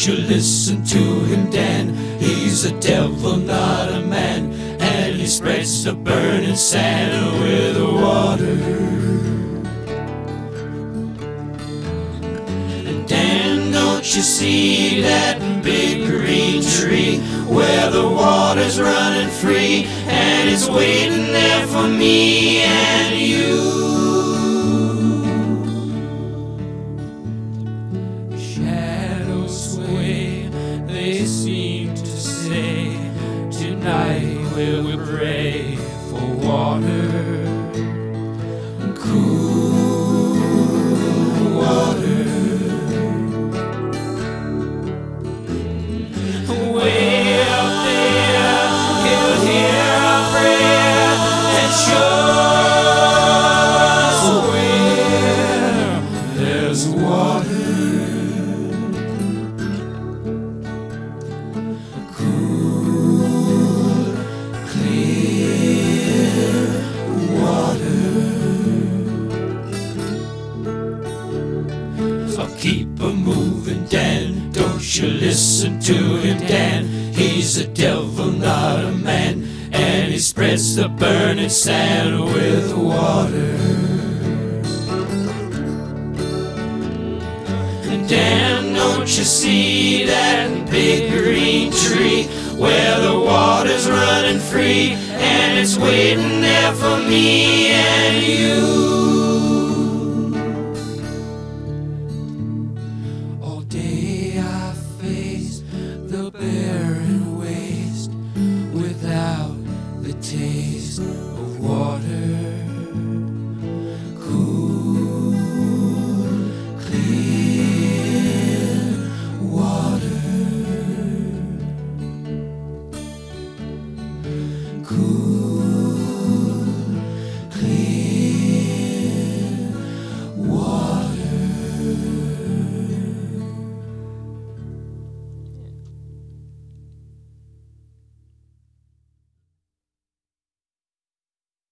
Don't you listen to him, Dan. He's a devil, not a man, and he spreads the burning sand with the water. And Dan, don't you see that big green tree where the water's running free, and it's waiting there for me and you? Shadows sway, they seem to say, tonight we'll pray for water, cool water. Way up there, he'll hear our prayer and show us where there's water. Cool, clear water. So keep moving, Dan. Don't you listen to him, Dan. He's a devil, not a man, and he spreads the burning sand with water. Dan, don't you see that big green tree where the water's running free, and it's waiting there for me and you? All day I face the barren waste without the taste of water. Cool, clear water. Cool.